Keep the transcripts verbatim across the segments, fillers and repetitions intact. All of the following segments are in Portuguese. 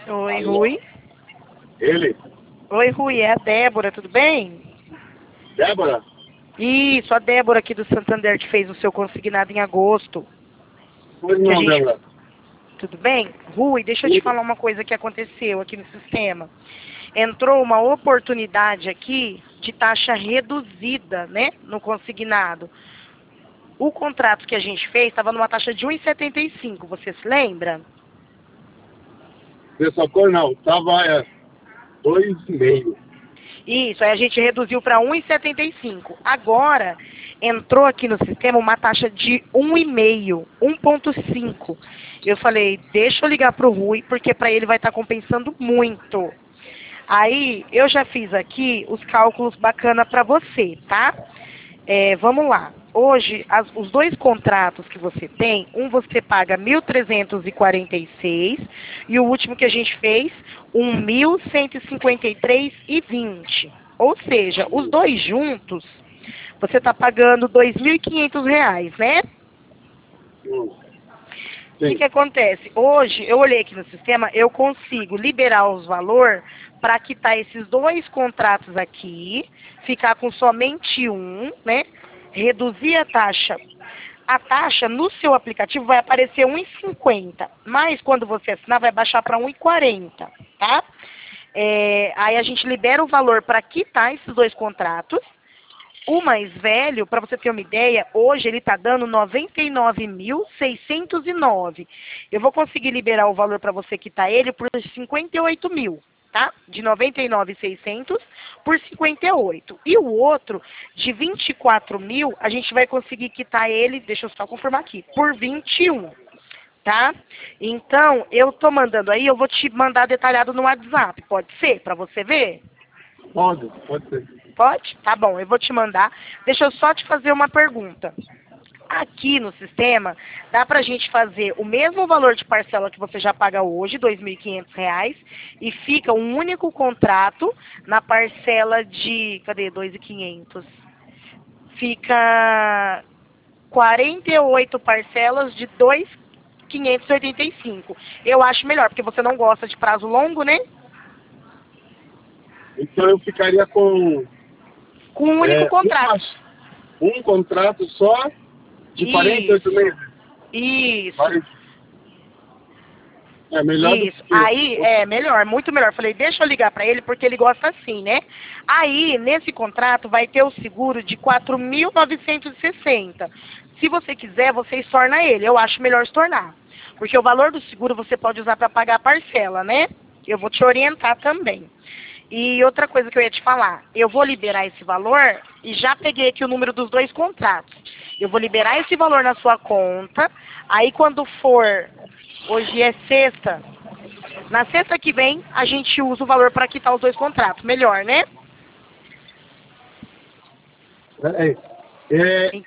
Oi, Alô? Rui. Ele? Oi, Rui, é a Débora, tudo bem? Débora? Isso, a Débora aqui do Santander que fez o seu consignado em agosto. Pois Que a não, gente... Débora. Tudo bem? Rui, deixa eu te Tudo? falar uma coisa que aconteceu aqui no sistema. Entrou uma oportunidade aqui de taxa reduzida, né, no consignado. O contrato que a gente fez estava numa taxa de um vírgula setenta e cinco, você se lembra? Dessa cor não. Tava é, dois e meio. Isso, aí a gente reduziu para um vírgula setenta e cinco. Agora, entrou aqui no sistema uma taxa de um vírgula cinco, um vírgula cinco. Eu falei, deixa eu ligar para o Rui, porque para ele vai estar compensando muito. Aí, eu já fiz aqui os cálculos bacana para você, tá? É, vamos lá. Hoje, as- os dois contratos que você tem, um você paga mil trezentos e quarenta e seis e o último que a gente fez, um mil cento e cinquenta e três e vinte. Ou seja, os dois juntos, você está pagando dois mil e quinhentos reais, né? Hum. O que, Sim. que acontece? Hoje, eu olhei aqui no sistema, eu consigo liberar os valores para quitar esses dois contratos aqui, ficar com somente um, né? Reduzir a taxa. A taxa no seu aplicativo vai aparecer um vírgula cinquenta, mas quando você assinar vai baixar para um vírgula quarenta, tá? É, aí a gente libera o valor para quitar esses dois contratos. O mais velho, para você ter uma ideia, hoje ele está dando noventa e nove mil seiscentos e nove. Eu vou conseguir liberar o valor para você quitar ele por cinquenta e oito mil, tá? De noventa e nove mil e seiscentos por cinquenta e oito. E o outro, de vinte e quatro mil, a gente vai conseguir quitar ele, deixa eu só confirmar aqui, por vinte e um. Tá? Então, eu tô mandando aí, eu vou te mandar detalhado no WhatsApp, pode ser? Para você ver? Pode, pode ser. Pode? Tá bom, eu vou te mandar. Deixa eu só te fazer uma pergunta. Aqui no sistema, dá pra gente fazer o mesmo valor de parcela que você já paga hoje, dois mil e quinhentos reais, e fica um único contrato na parcela de, cadê, dois mil e quinhentos? Fica quarenta e oito parcelas de dois mil quinhentos e oitenta e cinco. Eu acho melhor, porque você não gosta de prazo longo, né? Então eu ficaria com Com um único é, contrato. um, um contrato só de quarenta e oito Isso, meses. isso. Vai- É melhor do Isso, que... aí é melhor, muito melhor. Falei, deixa eu ligar para ele porque ele gosta assim, né? Aí, nesse contrato, vai ter o seguro de quatro mil novecentos e sessenta. Se você quiser, você estorna ele. Eu acho melhor estornar. Porque o valor do seguro você pode usar para pagar a parcela, né? Eu vou te orientar também. E outra coisa que eu ia te falar, eu vou liberar esse valor e já peguei aqui o número dos dois contratos. Eu vou liberar esse valor na sua conta, aí quando for, hoje é sexta, na sexta que vem a gente usa o valor para quitar os dois contratos, melhor, né? É, é,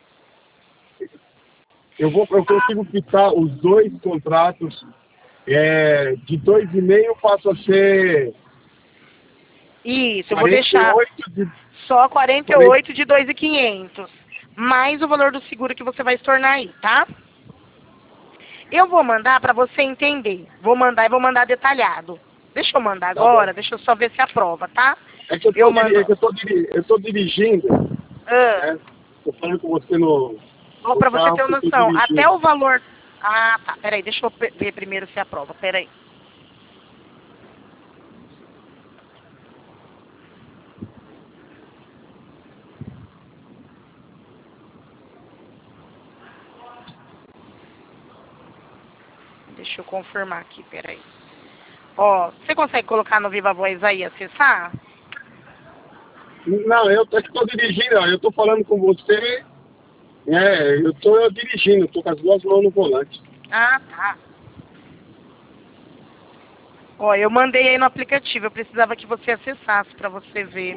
eu, vou, eu consigo quitar os dois contratos é, de dois e meio passo a ser Isso, eu vou quarenta e deixar oito de só quarenta e quarenta. oito de dois mil e quinhentos, mais o valor do seguro que você vai se tornar aí, tá? Eu vou mandar para você entender. Vou mandar e vou mandar detalhado. Deixa eu mandar Tá bom. agora, deixa eu só ver se aprova, tá? É que eu Eu tô, diri- mando. é que eu tô, diri- eu tô dirigindo, Ah, né? Tô falando com você no, ó, no pra você carro ter que uma eu tô noção, até dirigindo. o valor. Ah, tá. Peraí, deixa eu pe- ver primeiro se aprova. Peraí. Deixa eu confirmar aqui, peraí. Ó, você consegue colocar no Viva Voz aí, acessar? Não, eu tô, é que tô dirigindo, ó, eu tô falando com você, é, eu tô dirigindo, tô com as duas mãos no volante. Ah, tá. Ó, eu mandei aí no aplicativo, eu precisava que você acessasse pra você ver.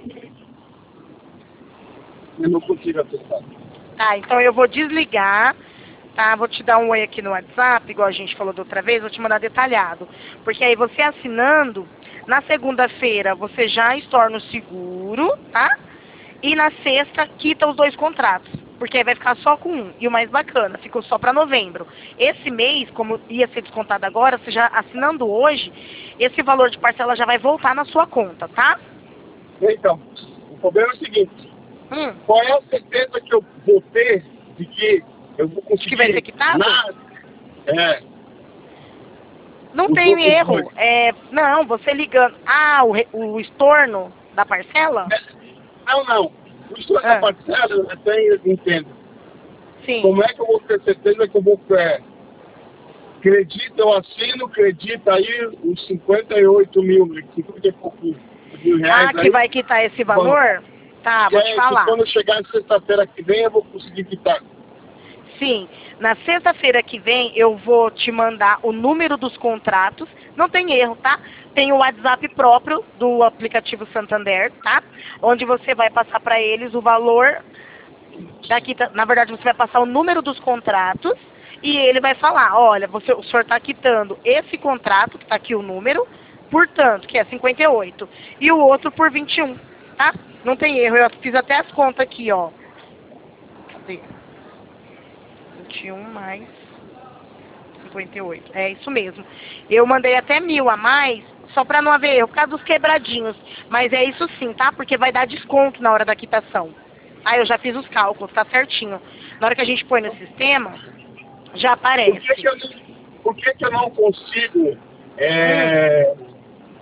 Eu não consigo acessar. Tá, então eu vou desligar, tá? Vou te dar um oi aqui no WhatsApp, igual a gente falou da outra vez, vou te mandar detalhado. Porque aí você assinando, na segunda-feira você já estorna o seguro, tá? E na sexta quita os dois contratos. Porque aí vai ficar só com um. E o mais bacana, ficou só para novembro. Esse mês, como ia ser descontado agora, você já assinando hoje, esse valor de parcela já vai voltar na sua conta, tá? Então, o problema é o seguinte. Hum. Qual é a certeza que eu vou ter de que eu vou conseguir... Que vai ser quitado? Na... É. Não Os tem outros erro. dois. É, não, você ligando... Ah, o, re- o estorno da parcela? É. Não, não. O estudo Ah. da parcela, eu até entendo. Sim. Como é que eu vou ter certeza que eu vou... É, acredita, eu assino, acredita aí os cinquenta e oito mil, cinquenta e pouco mil reais Ah, que aí. vai quitar esse valor? Tá, vou É, te que falar. quando eu chegar na sexta-feira que vem, eu vou conseguir quitar. Sim, na sexta-feira que vem eu vou te mandar o número dos contratos, não tem erro, tá? Tem o WhatsApp próprio do aplicativo Santander, tá? Onde você vai passar para eles o valor da quita... Na verdade, você vai passar o número dos contratos e ele vai falar, olha, você, o senhor está quitando esse contrato, que está aqui o número, portanto, que é cinquenta e oito, e o outro por vinte e um, tá? Não tem erro, eu fiz até as contas aqui, ó. Cadê? vinte e um mais cinquenta e oito. É isso mesmo. Eu mandei até mil a mais, só para não haver erro, por causa dos quebradinhos. Mas é isso sim, tá? Porque vai dar desconto na hora da quitação. Ah, eu já fiz os cálculos, tá certinho. Na hora que a gente põe no sistema, já aparece. Por que, que, eu, não, por que, que eu não consigo é, Hum.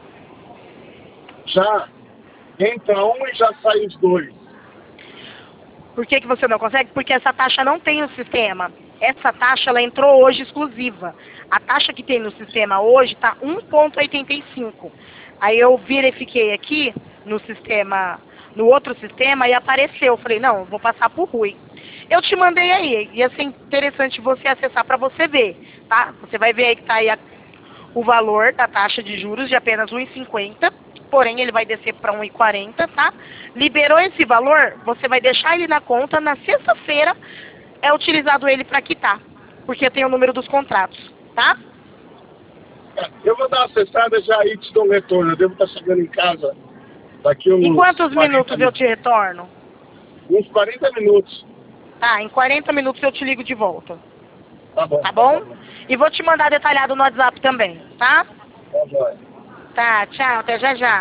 já entra um e já sai os dois? Por que, que você não consegue? Porque essa taxa não tem no sistema. Essa taxa ela entrou hoje exclusiva. A taxa que tem no sistema hoje está um vírgula oitenta e cinco. Aí eu verifiquei aqui no sistema, no outro sistema e apareceu. Eu falei, não, eu vou passar por Rui. Eu te mandei aí. Ia ser interessante você acessar para você ver, tá? Você vai ver aí que está aí a, o valor da taxa de juros de apenas um vírgula cinquenta. Porém, ele vai descer para um vírgula quarenta, tá? Liberou esse valor, você vai deixar ele na conta, na sexta-feira é utilizado ele para quitar, porque tem o número dos contratos, tá? Eu vou dar uma acessada já e te dou um retorno. Eu devo estar chegando em casa daqui uns Em quantos minutos eu minutos. te retorno? Uns quarenta minutos. Tá, em quarenta minutos eu te ligo de volta, Tá bom. tá bom? E vou te mandar detalhado no WhatsApp também, tá? Tá bom. Tá, tchau, até já já.